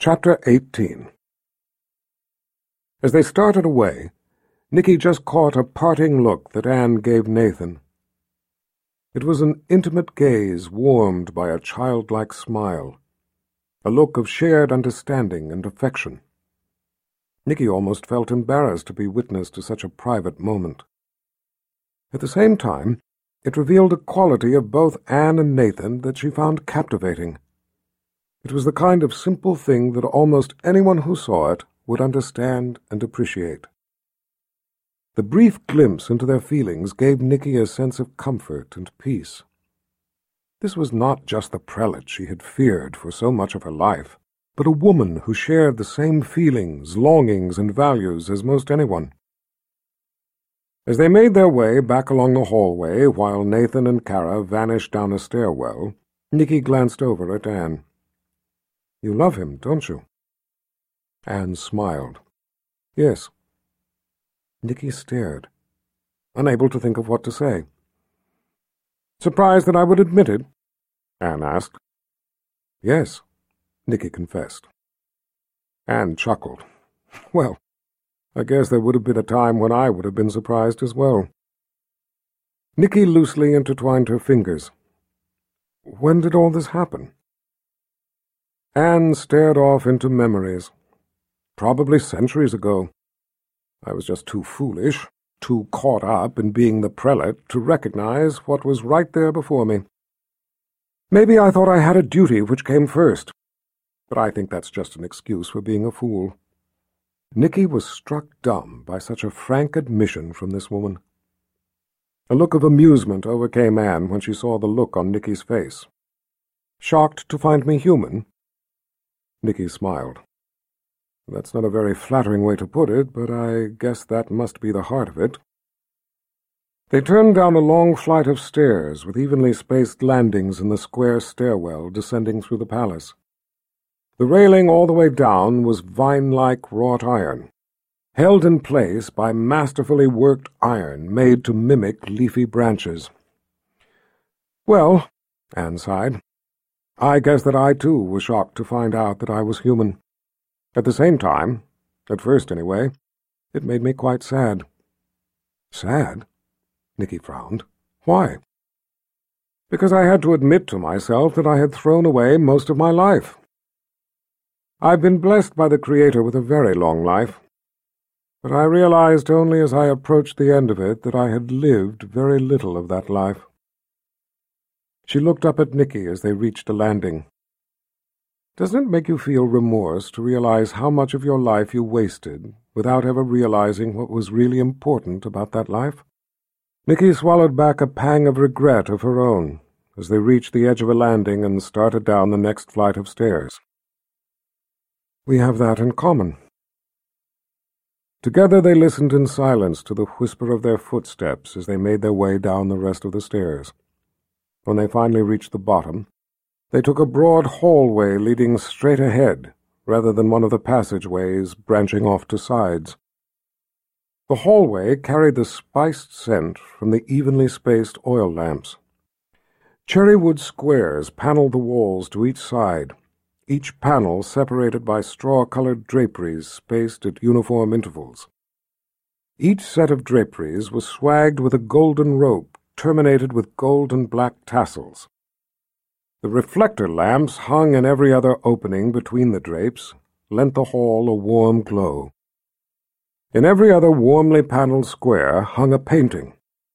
Chapter 18. As they started away, Nicky just caught a parting look that Anne gave Nathan. It was an intimate gaze warmed by a childlike smile, a look of shared understanding and affection. Nicky almost felt embarrassed to be witness to such a private moment. At the same time, it revealed a quality of both Anne and Nathan that she found captivating. It was the kind of simple thing that almost anyone who saw it would understand and appreciate. The brief glimpse into their feelings gave Nicky a sense of comfort and peace. This was not just the prelate she had feared for so much of her life, but a woman who shared the same feelings, longings, and values as most anyone. As they made their way back along the hallway while Nathan and Kara vanished down a stairwell, Nicky glanced over at Anne. "You love him, don't you?" Anne smiled. "Yes." Nicky stared, unable to think of what to say. "Surprised that I would admit it?" Anne asked. "Yes," Nicky confessed. Anne chuckled. "Well, I guess there would have been a time when I would have been surprised as well." Nicky loosely intertwined her fingers. "When did all this happen?" Anne stared off into memories. "Probably centuries ago. I was just too foolish, too caught up in being the prelate to recognize what was right there before me. Maybe I thought I had a duty which came first, but I think that's just an excuse for being a fool." Nicky was struck dumb by such a frank admission from this woman. A look of amusement overcame Anne when she saw the look on Nicky's face. "Shocked to find me human?" Nicky smiled. "That's not a very flattering way to put it, but I guess that must be the heart of it." They turned down a long flight of stairs with evenly spaced landings in the square stairwell descending through the palace. The railing all the way down was vine-like wrought iron, held in place by masterfully worked iron made to mimic leafy branches. "Well," Anne sighed, "I guess that I, too, was shocked to find out that I was human. At the same time, at first anyway, it made me quite sad." "Sad?" Nicky frowned. "Why?" "Because I had to admit to myself that I had thrown away most of my life. I've been blessed by the Creator with a very long life, but I realized only as I approached the end of it that I had lived very little of that life." She looked up at Nicky as they reached a landing. "Doesn't it make you feel remorse to realize how much of your life you wasted without ever realizing what was really important about that life?" Nicky swallowed back a pang of regret of her own as they reached the edge of a landing and started down the next flight of stairs. "We have that in common." Together they listened in silence to the whisper of their footsteps as they made their way down the rest of the stairs. When they finally reached the bottom, they took a broad hallway leading straight ahead, rather than one of the passageways branching off to sides. The hallway carried the spiced scent from the evenly spaced oil lamps. Cherrywood squares paneled the walls to each side, each panel separated by straw-colored draperies spaced at uniform intervals. Each set of draperies was swagged with a golden rope terminated with gold and black tassels. The reflector lamps hung in every other opening between the drapes lent the hall a warm glow. In every other warmly paneled square hung a painting.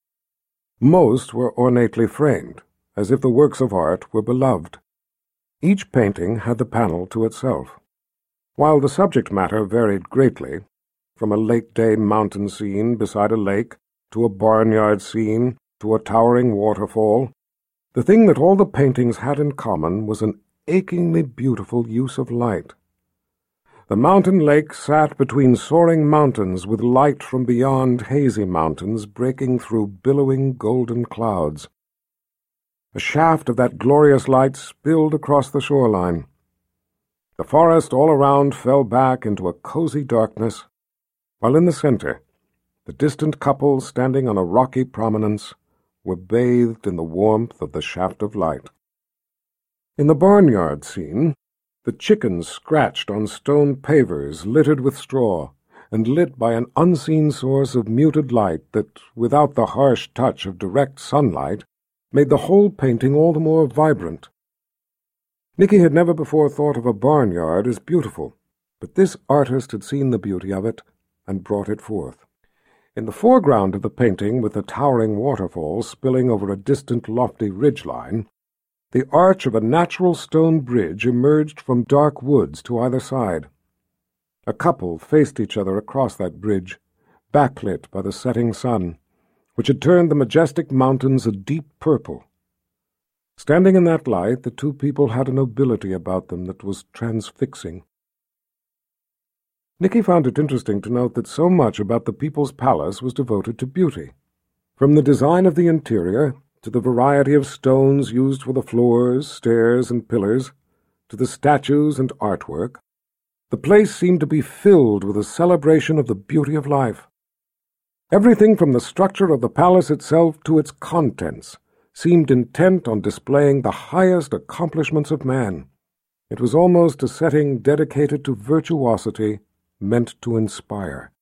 Most were ornately framed, as if the works of art were beloved. Each painting had the panel to itself. While the subject matter varied greatly, from a late-day mountain scene beside a lake to a barnyard scene to a towering waterfall, the thing that all the paintings had in common was an achingly beautiful use of light. The mountain lake sat between soaring mountains with light from beyond hazy mountains breaking through billowing golden clouds. A shaft of that glorious light spilled across the shoreline. The forest all around fell back into a cozy darkness, while in the center, the distant couple standing on a rocky prominence were bathed in the warmth of the shaft of light. In the barnyard scene, The chickens scratched on stone pavers littered with straw, and lit by an unseen source of muted light that, without the harsh touch of direct sunlight, made the whole painting all the more vibrant. Nicky had never before thought of a barnyard as beautiful, but this artist had seen the beauty of it and brought it forth. In the foreground of the painting, with the towering waterfall spilling over a distant lofty ridgeline, the arch of a natural stone bridge emerged from dark woods to either side. A couple faced each other across that bridge, backlit by the setting sun, which had turned the majestic mountains a deep purple. Standing in that light, the two people had a nobility about them that was transfixing. Nicky found it interesting to note that so much about the People's Palace was devoted to beauty. From the design of the interior, to the variety of stones used for the floors, stairs, and pillars, to the statues and artwork, the place seemed to be filled with a celebration of the beauty of life. Everything from the structure of the palace itself to its contents seemed intent on displaying the highest accomplishments of man. It was almost a setting dedicated to virtuosity, meant to inspire.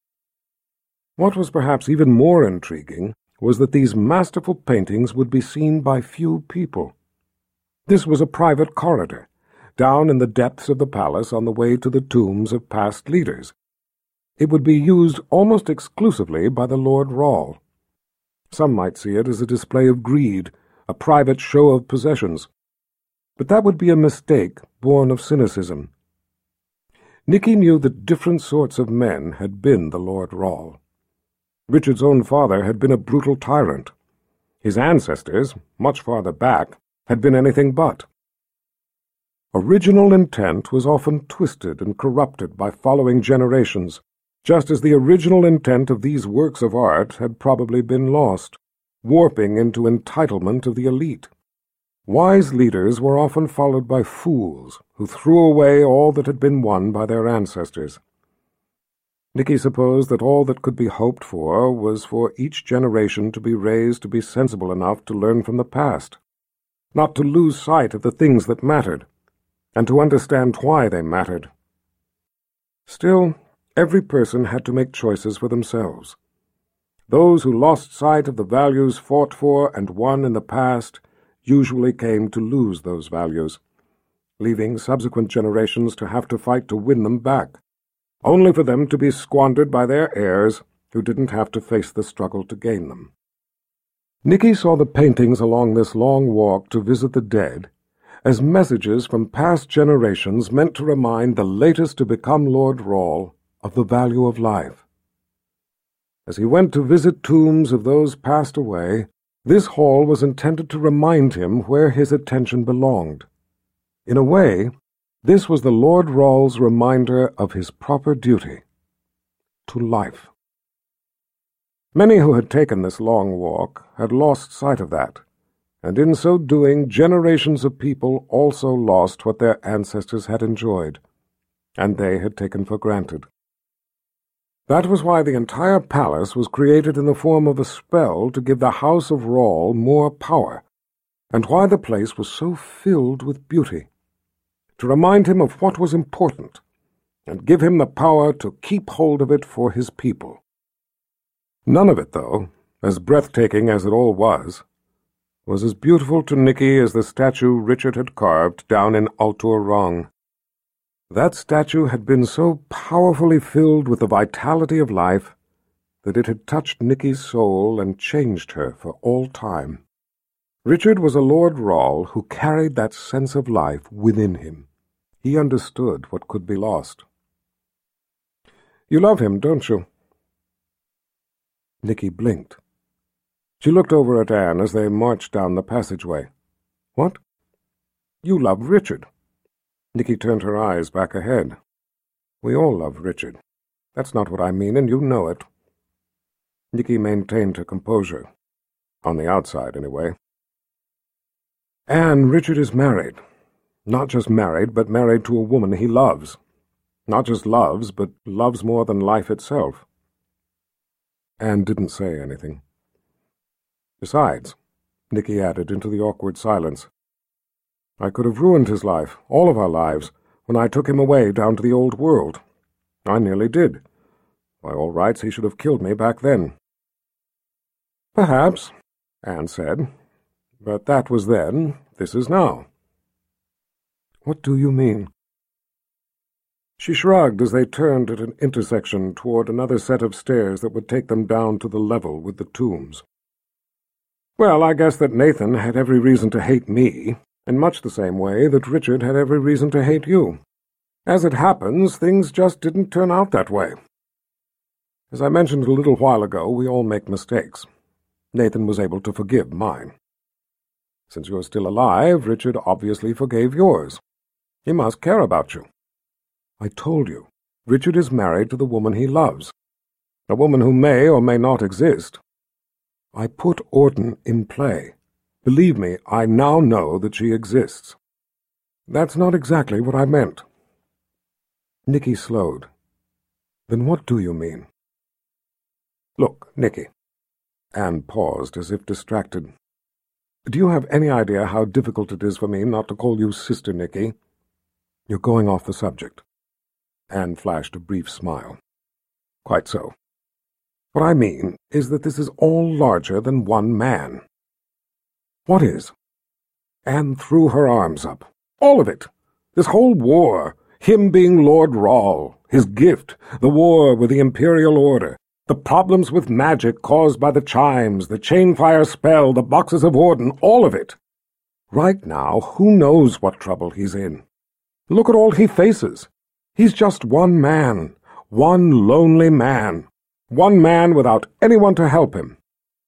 What was perhaps even more intriguing was that these masterful paintings would be seen by few people. This was a private corridor, down in the depths of the palace on the way to the tombs of past leaders. It would be used almost exclusively by the Lord Rawle. Some might see it as a display of greed, a private show of possessions. But that would be a mistake born of cynicism. Nicky knew that different sorts of men had been the Lord Rawle. Richard's own father had been a brutal tyrant. His ancestors, much farther back, had been anything but. Original intent was often twisted and corrupted by following generations, just as the original intent of these works of art had probably been lost, warping into entitlement of the elite. Wise leaders were often followed by fools who threw away all that had been won by their ancestors. Nicky supposed that all that could be hoped for was for each generation to be raised to be sensible enough to learn from the past, not to lose sight of the things that mattered, and to understand why they mattered. Still, every person had to make choices for themselves. Those who lost sight of the values fought for and won in the past usually came to lose those values, leaving subsequent generations to have to fight to win them back, only for them to be squandered by their heirs who didn't have to face the struggle to gain them. Nicky saw the paintings along this long walk to visit the dead as messages from past generations meant to remind the latest to become Lord Rawle of the value of life. As he went to visit tombs of those passed away, this hall was intended to remind him where his attention belonged. In a way, this was the Lord Rawle's reminder of his proper duty, to life. Many who had taken this long walk had lost sight of that, and in so doing generations of people also lost what their ancestors had enjoyed, and they had taken for granted. That was why the entire palace was created in the form of a spell to give the House of Rawle more power, and why the place was so filled with beauty, to remind him of what was important, and give him the power to keep hold of it for his people. None of it, though, as breathtaking as it all was as beautiful to Nicky as the statue Richard had carved down in Altur Rong. That statue had been so powerfully filled with the vitality of life that it had touched Nicky's soul and changed her for all time. Richard was a Lord Rawle who carried that sense of life within him. He understood what could be lost. "You love him, don't you?" Nicky blinked. She looked over at Anne as they marched down the passageway. "What?" "You love Richard." Nicky turned her eyes back ahead. "We all love Richard. That's not what I mean, and you know it." Nicky maintained her composure. On the outside, anyway. "Anne, Richard is married. Not just married, but married to a woman he loves. Not just loves, but loves more than life itself." Anne didn't say anything. "Besides," Nicky added into the awkward silence, I could have ruined his life, all of our lives, when I took him away down to the old world. I nearly did. By all rights, he should have killed me back then. Perhaps, Anne said, but that was then, this is now. What do you mean? She shrugged as they turned at an intersection toward another set of stairs that would take them down to the level with the tombs. Well, I guess that Nathan had every reason to hate me, in much the same way that Richard had every reason to hate you. As it happens, things just didn't turn out that way. As I mentioned a little while ago, we all make mistakes. Nathan was able to forgive mine. Since you're still alive, Richard obviously forgave yours. He must care about you. I told you, Richard is married to the woman he loves, a woman who may or may not exist. I put Orton in play. Believe me, I now know that she exists. That's not exactly what I meant. Nicky slowed. Then what do you mean? Look, Nicky. Anne paused as if distracted. Do you have any idea how difficult it is for me not to call you Sister Nicky? You're going off the subject. Anne flashed a brief smile. Quite so. What I mean is that this is all larger than one man. What is? Anne threw her arms up. All of it. This whole war. Him being Lord Rahl. His gift. The war with the Imperial Order. The problems with magic caused by the chimes. The chainfire spell. The boxes of Orton. All of it. Right now, who knows what trouble he's in? Look at all he faces. He's just one man. One lonely man. One man without anyone to help him.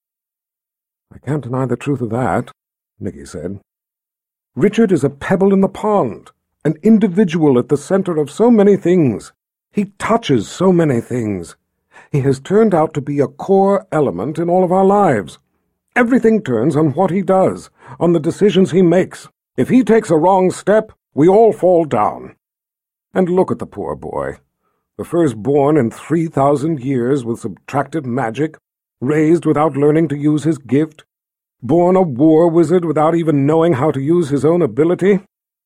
I can't deny the truth of that, Nicky said. Richard is a pebble in the pond, an individual at the center of so many things. He touches so many things. He has turned out to be a core element in all of our lives. Everything turns on what he does, on the decisions he makes. If he takes a wrong step, we all fall down. And look at the poor boy. The firstborn in 3,000 years with subtractive magic, raised without learning to use his gift, born a war wizard without even knowing how to use his own ability.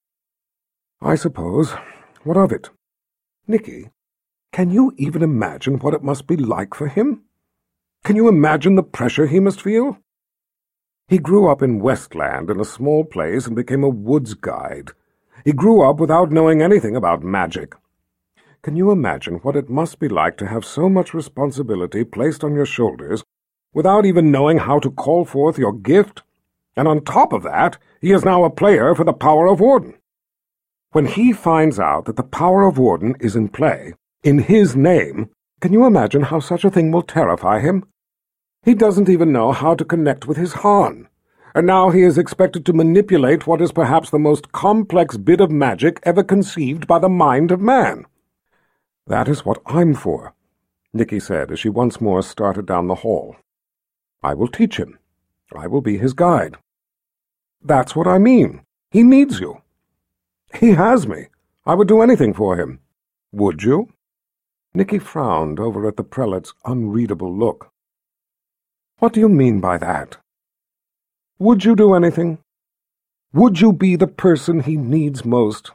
I suppose. What of it? Nicky, can you even imagine what it must be like for him? Can you imagine the pressure he must feel? He grew up in Westland in a small place and became a woods guide. He grew up without knowing anything about magic. Can you imagine what it must be like to have so much responsibility placed on your shoulders without even knowing how to call forth your gift? And on top of that, he is now a player for the power of Orton. When he finds out that the power of Orton is in play, in his name, can you imagine how such a thing will terrify him? He doesn't even know how to connect with his Han, and now he is expected to manipulate what is perhaps the most complex bit of magic ever conceived by the mind of man. That is what I'm for, Nicky said as she once more started down the hall. I will teach him. I will be his guide. That's what I mean. He needs you. He has me. I would do anything for him. Would you? Nicky frowned over at the prelate's unreadable look. What do you mean by that? Would you do anything? Would you be the person he needs most?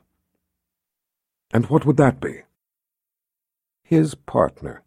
And what would that be? His partner.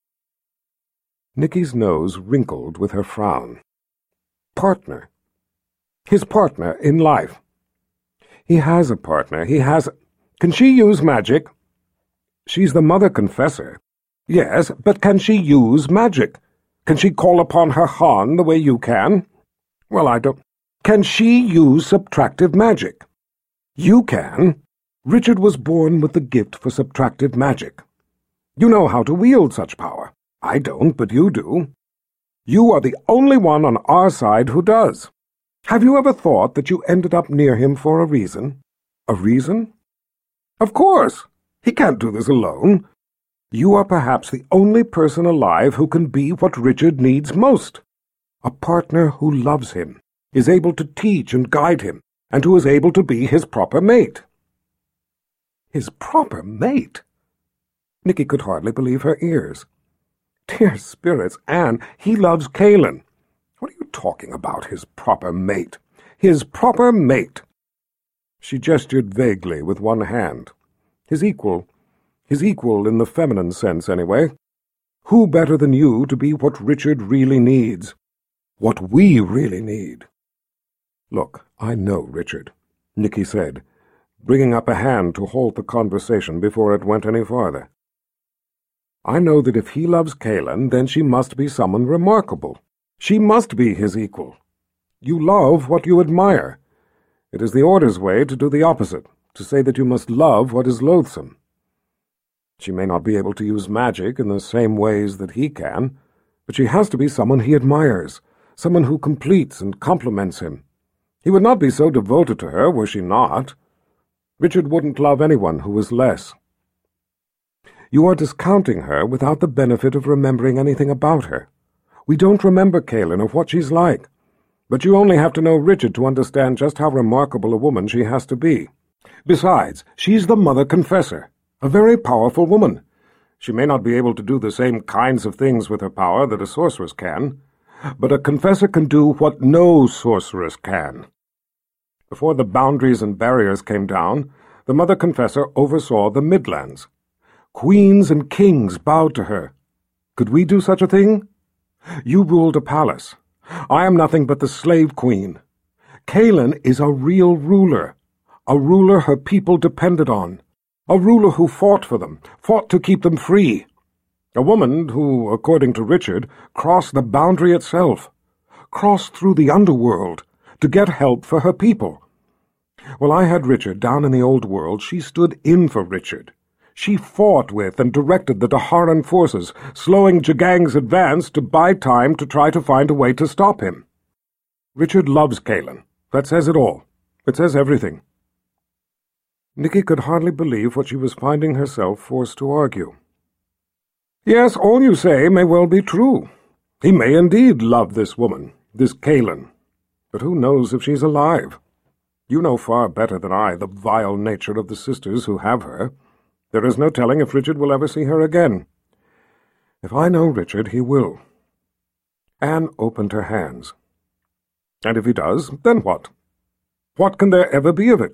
Nicky's nose wrinkled with her frown. Partner. His partner in life. He has a partner. He has... Can she use magic? She's the Mother Confessor. Yes, but can she use magic? Can she call upon her Han the way you can? Well, I don't... Can she use subtractive magic? You can. Richard was born with the gift for subtractive magic. You know how to wield such power. I don't, but you do. You are the only one on our side who does. Have you ever thought that you ended up near him for a reason? A reason? Of course. He can't do this alone. You are perhaps the only person alive who can be what Richard needs most. A partner who loves him, is able to teach and guide him, and who is able to be his proper mate. His proper mate? Nicky could hardly believe her ears. Dear spirits, Anne, he loves Kaelin. What are you talking about, his proper mate? His proper mate. She gestured vaguely with one hand. His equal in the feminine sense, anyway. Who better than you to be what Richard really needs? What we really need? Look, I know Richard, Nicky said, bringing up a hand to halt the conversation before it went any farther. I know that if he loves Kaelin, then she must be someone remarkable. She must be his equal. You love what you admire. It is the Order's way to do the opposite, to say that you must love what is loathsome. She may not be able to use magic in the same ways that he can, but she has to be someone he admires, someone who completes and complements him. He would not be so devoted to her were she not. Richard wouldn't love anyone who was less. You are discounting her without the benefit of remembering anything about her. We don't remember Kaelin or what she's like, but you only have to know Richard to understand just how remarkable a woman she has to be. Besides, she's the Mother Confessor, a very powerful woman. She may not be able to do the same kinds of things with her power that a sorceress can, but a confessor can do what no sorceress can. Before the boundaries and barriers came down, the Mother Confessor oversaw the Midlands. Queens and kings bowed to her. Could we do such a thing? You ruled a palace. I am nothing but the slave queen. Kaelin is a real ruler, a ruler her people depended on, a ruler who fought for them, fought to keep them free. A woman who, according to Richard, crossed the boundary itself, crossed through the underworld to get help for her people. While I had Richard down in the old world, she stood in for Richard. She fought with and directed the Daharan forces, slowing Jagang's advance to buy time to try to find a way to stop him. Richard loves Kaelin. That says it all. It says everything. Nicky could hardly believe what she was finding herself forced to argue. Yes, all you say may well be true. He may indeed love this woman, this Kaelin. But who knows if she's alive? You know far better than I the vile nature of the sisters who have her. There is no telling if Richard will ever see her again. If I know Richard, he will. Anne opened her hands. And if he does, then what? What can there ever be of it?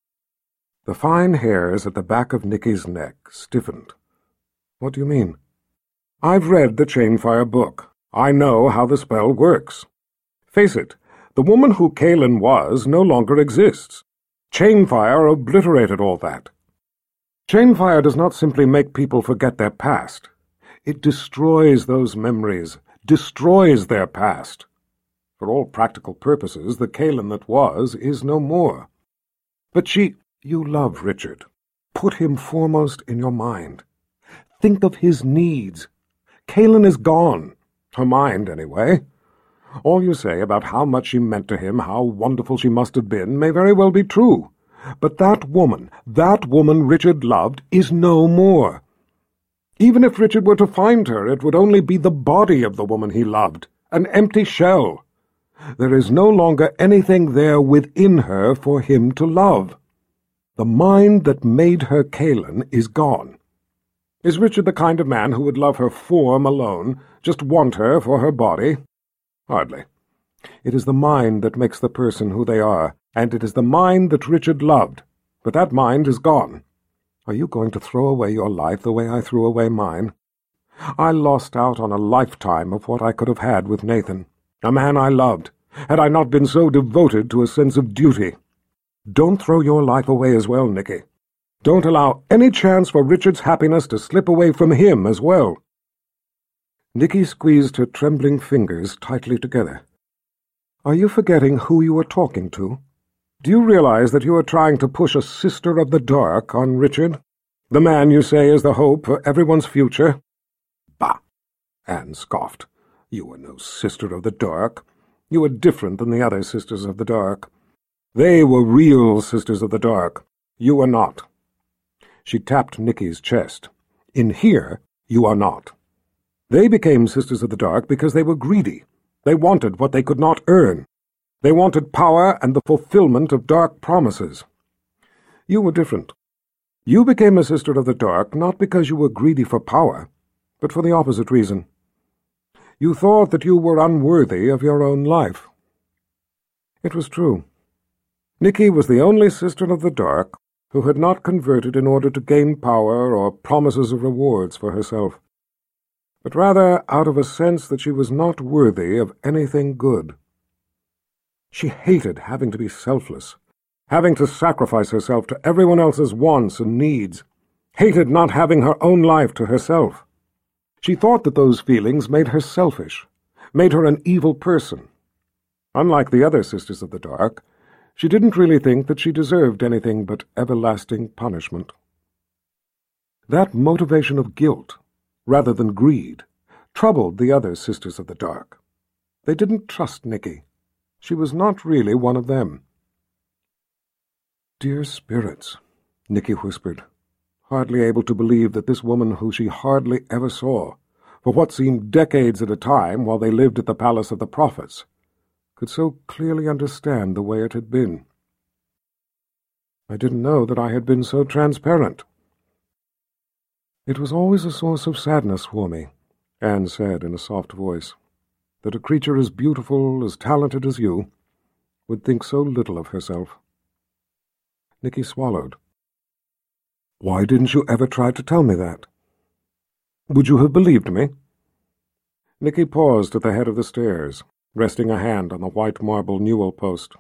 The fine hairs at the back of Nicky's neck stiffened. What do you mean? I've read the Chainfire book. I know how the spell works. Face it, the woman who Kaelin was no longer exists. Chainfire obliterated all that. Chainfire does not simply make people forget their past. It destroys those memories, destroys their past. For all practical purposes, the Kaelin that was is no more. But you love Richard. Put him foremost in your mind. Think of his needs. Kaelin is gone. Her mind, anyway. All you say about how much she meant to him, how wonderful she must have been, may very well be true. But that woman Richard loved, is no more. Even if Richard were to find her, it would only be the body of the woman he loved, an empty shell. There is no longer anything there within her for him to love. The mind that made her Kaelin is gone. Is Richard the kind of man who would love her form alone, just want her for her body? Hardly. It is the mind that makes the person who they are, and it is the mind that Richard loved. But that mind is gone. Are you going to throw away your life the way I threw away mine? I lost out on a lifetime of what I could have had with Nathan, a man I loved, had I not been so devoted to a sense of duty. Don't throw your life away as well, Nicky. Don't allow any chance for Richard's happiness to slip away from him as well. Nicky squeezed her trembling fingers tightly together. Are you forgetting who you are talking to? Do you realize that you are trying to push a Sister of the Dark on Richard? The man you say is the hope for everyone's future? Bah! Anne scoffed. You were no Sister of the Dark. You were different than the other Sisters of the Dark. They were real Sisters of the Dark. You are not. She tapped Nicky's chest. In here, you are not. They became Sisters of the Dark because they were greedy. They wanted what they could not earn. They wanted power and the fulfillment of dark promises. You were different. You became a Sister of the Dark not because you were greedy for power, but for the opposite reason. You thought that you were unworthy of your own life. It was true. Nicky was the only Sister of the Dark who had not converted in order to gain power or promises of rewards for herself, but rather out of a sense that she was not worthy of anything good. She hated having to be selfless, having to sacrifice herself to everyone else's wants and needs, hated not having her own life to herself. She thought that those feelings made her selfish, made her an evil person. Unlike the other Sisters of the Dark, she didn't really think that she deserved anything but everlasting punishment. That motivation of guilt, rather than greed, troubled the other Sisters of the Dark. They didn't trust Nicky. She was not really one of them. "Dear spirits," Nicky whispered, hardly able to believe that this woman who she hardly ever saw, for what seemed decades at a time while they lived at the Palace of the Prophets, could so clearly understand the way it had been. "I didn't know that I had been so transparent." "It was always a source of sadness for me," Anne said in a soft voice, "that a creature as beautiful, as talented as you, would think so little of herself." Nicky swallowed. "Why didn't you ever try to tell me that? Would you have believed me?" Nicky paused at the head of the stairs, resting a hand on the white marble newel post.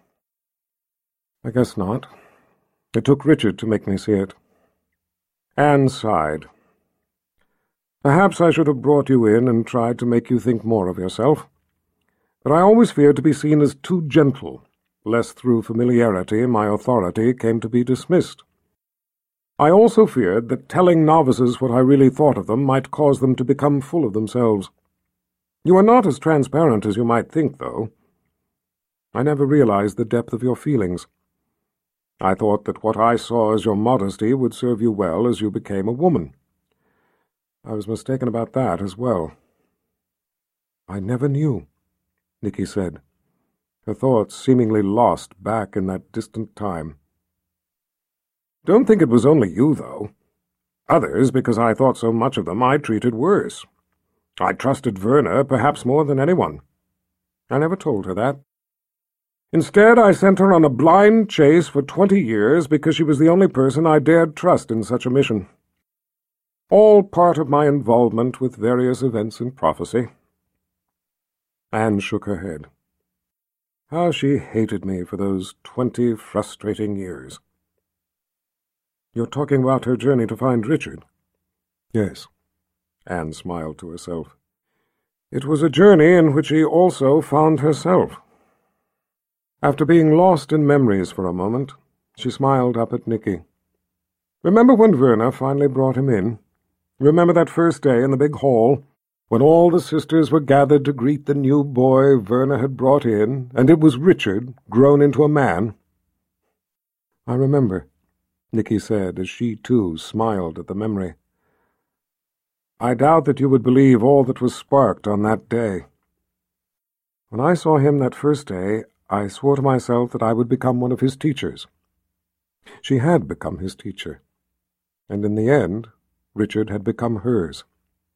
"I guess not. It took Richard to make me see it." Anne sighed. "Perhaps I should have brought you in and tried to make you think more of yourself. But I always feared to be seen as too gentle, lest through familiarity my authority came to be dismissed. I also feared that telling novices what I really thought of them might cause them to become full of themselves. You are not as transparent as you might think, though. I never realized the depth of your feelings. I thought that what I saw as your modesty would serve you well as you became a woman. I was mistaken about that as well." "I never knew," Nicky said, her thoughts seemingly lost back in that distant time. "Don't think it was only you, though. Others, because I thought so much of them, I treated worse. I trusted Verna perhaps more than anyone. I never told her that. Instead, I sent her on a blind chase for 20 years because she was the only person I dared trust in such a mission. All part of my involvement with various events in prophecy." Anne shook her head. How she hated me for those 20 frustrating years. "You're talking about her journey to find Richard?" "Yes." Anne smiled to herself. "It was a journey in which she also found herself." After being lost in memories for a moment, she smiled up at Nicky. "Remember when Verna finally brought him in? Remember that first day in the big hall, when all the sisters were gathered to greet the new boy Verna had brought in, and it was Richard, grown into a man?" "I remember," Nicky said, as she, too, smiled at the memory. "I doubt that you would believe all that was sparked on that day. When I saw him that first day, I swore to myself that I would become one of his teachers." She had become his teacher, and in the end, Richard had become hers.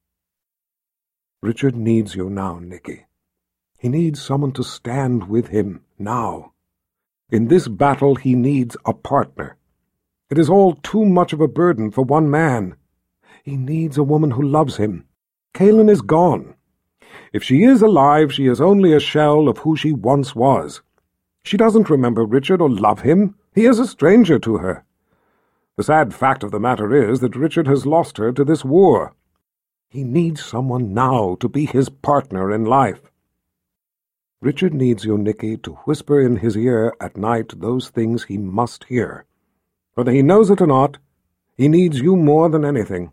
"Richard needs you now, Nicky. He needs someone to stand with him now. In this battle he needs a partner. It is all too much of a burden for one man. He needs a woman who loves him. Kaelin is gone. If she is alive, she is only a shell of who she once was. She doesn't remember Richard or love him. He is a stranger to her. The sad fact of the matter is that Richard has lost her to this war. He needs someone now to be his partner in life. Richard needs you, Nicky, to whisper in his ear at night those things he must hear. Whether he knows it or not, he needs you more than anything."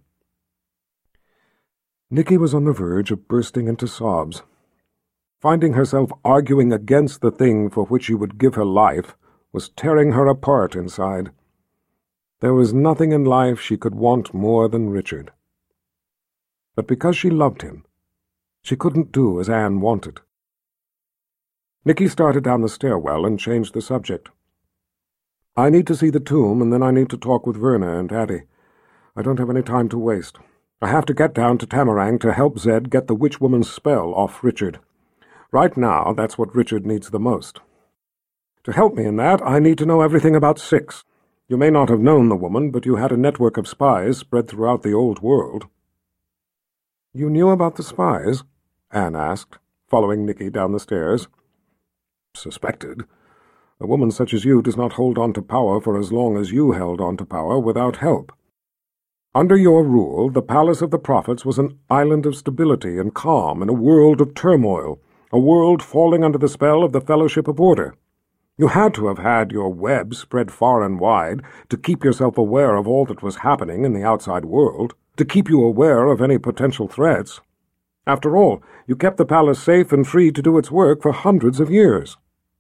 Nicky was on the verge of bursting into sobs. Finding herself arguing against the thing for which she would give her life was tearing her apart inside. There was nothing in life she could want more than Richard. But because she loved him, she couldn't do as Anne wanted. Nicky started down the stairwell and changed the subject. "I need to see the tomb, and then I need to talk with Verna and Addie. I don't have any time to waste. I have to get down to Tamarang to help Zed get the witch-woman's spell off Richard. Right now, that's what Richard needs the most. To help me in that, I need to know everything about Six. You may not have known the woman, but you had a network of spies spread throughout the old world." "You knew about the spies?" Anne asked, following Nicky down the stairs. "Suspected. A woman such as you does not hold on to power for as long as you held on to power without help. Under your rule, the Palace of the Prophets was an island of stability and calm in a world of turmoil, a world falling under the spell of the Fellowship of Order. You had to have had your web spread far and wide to keep yourself aware of all that was happening in the outside world, to keep you aware of any potential threats. After all, you kept the palace safe and free to do its work for hundreds of years."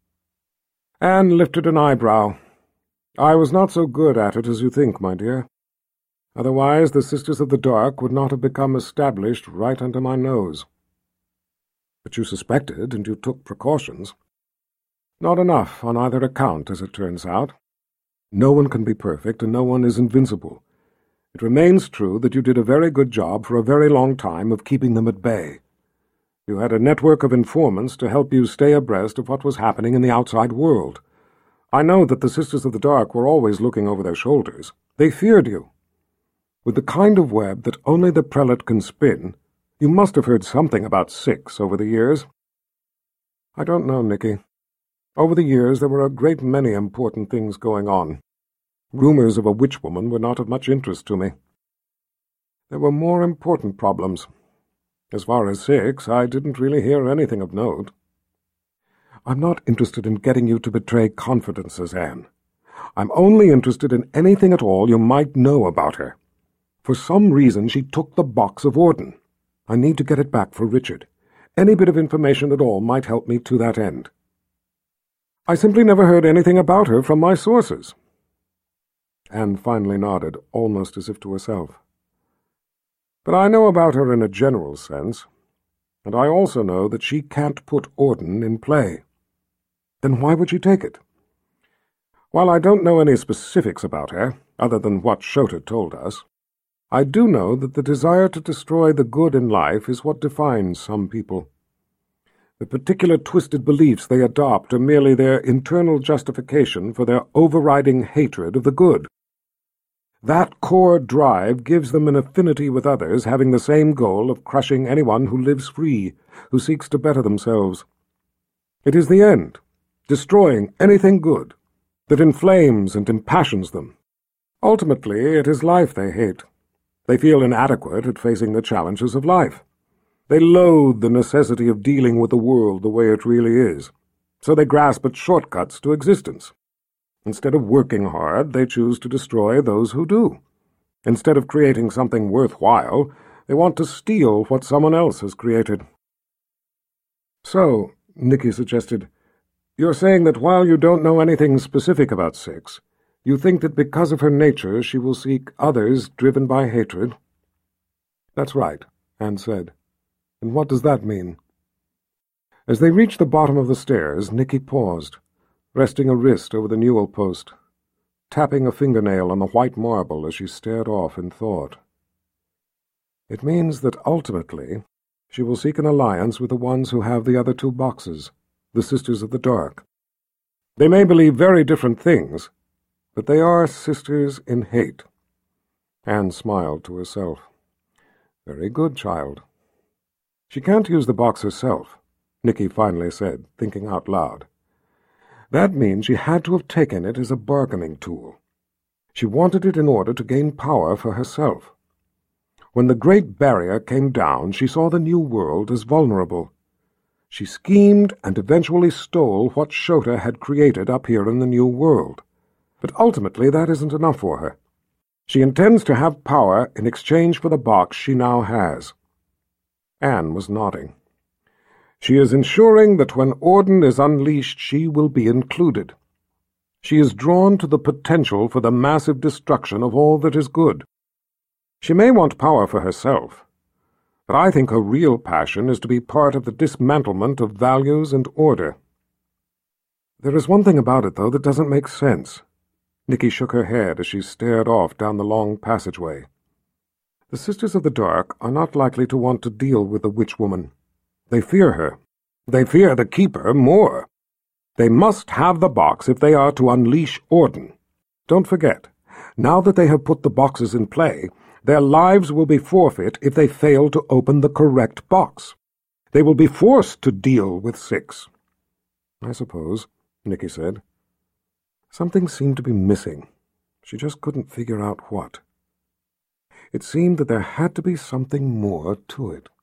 Anne lifted an eyebrow. "I was not so good at it as you think, my dear. Otherwise, the Sisters of the Dark would not have become established right under my nose. But you suspected, and you took precautions. Not enough on either account, as it turns out. No one can be perfect, and no one is invincible. It remains true that you did a very good job for a very long time of keeping them at bay. You had a network of informants to help you stay abreast of what was happening in the outside world. I know that the Sisters of the Dark were always looking over their shoulders. They feared you. With the kind of web that only the prelate can spin, you must have heard something about Six over the years." "I don't know, Nicky. Over the years there were a great many important things going on. Rumors of a witch-woman were not of much interest to me. There were more important problems. As far as Six, I didn't really hear anything of note." "I'm not interested in getting you to betray confidences, Anne. I'm only interested in anything at all you might know about her. For some reason she took the box of Orden. I need to get it back for Richard. Any bit of information at all might help me to that end." "I simply never heard anything about her from my sources." Anne finally nodded, almost as if to herself. "But I know about her in a general sense, and I also know that she can't put Orden in play." "Then why would she take it?" "While I don't know any specifics about her, other than what Shota told us, I do know that the desire to destroy the good in life is what defines some people. The particular twisted beliefs they adopt are merely their internal justification for their overriding hatred of the good. That core drive gives them an affinity with others having the same goal of crushing anyone who lives free, who seeks to better themselves. It is the end, destroying anything good, that inflames and impassions them. Ultimately, it is life they hate. They feel inadequate at facing the challenges of life. They loathe the necessity of dealing with the world the way it really is, so they grasp at shortcuts to existence. Instead of working hard, they choose to destroy those who do. Instead of creating something worthwhile, they want to steal what someone else has created." "So," Nicky suggested, "you're saying that while you don't know anything specific about Six, you think that because of her nature she will seek others driven by hatred?" "That's right," Anne said. "And what does that mean?" As they reached the bottom of the stairs, Nicky paused, resting a wrist over the newel post, tapping a fingernail on the white marble as she stared off in thought. "It means that ultimately she will seek an alliance with the ones who have the other two boxes, the Sisters of the Dark. They may believe very different things, but they are sisters in hate." Anne smiled to herself. "Very good, child." "She can't use the box herself," Nicky finally said, thinking out loud. "That means she had to have taken it as a bargaining tool. She wanted it in order to gain power for herself. When the Great Barrier came down, she saw the New World as vulnerable. She schemed and eventually stole what Shota had created up here in the New World. But ultimately that isn't enough for her. She intends to have power in exchange for the box she now has." Anne was nodding. "She is ensuring that when Orden is unleashed she will be included. She is drawn to the potential for the massive destruction of all that is good. She may want power for herself, but I think her real passion is to be part of the dismantlement of values and order." "There is one thing about it, though, that doesn't make sense." Nicky shook her head as she stared off down the long passageway. "The Sisters of the Dark are not likely to want to deal with the witch-woman. They fear her. They fear the Keeper more. They must have the box if they are to unleash Orden. Don't forget, now that they have put the boxes in play, their lives will be forfeit if they fail to open the correct box. They will be forced to deal with 6. I suppose, Nicky said. Something seemed to be missing. She just couldn't figure out what. It seemed that there had to be something more to it.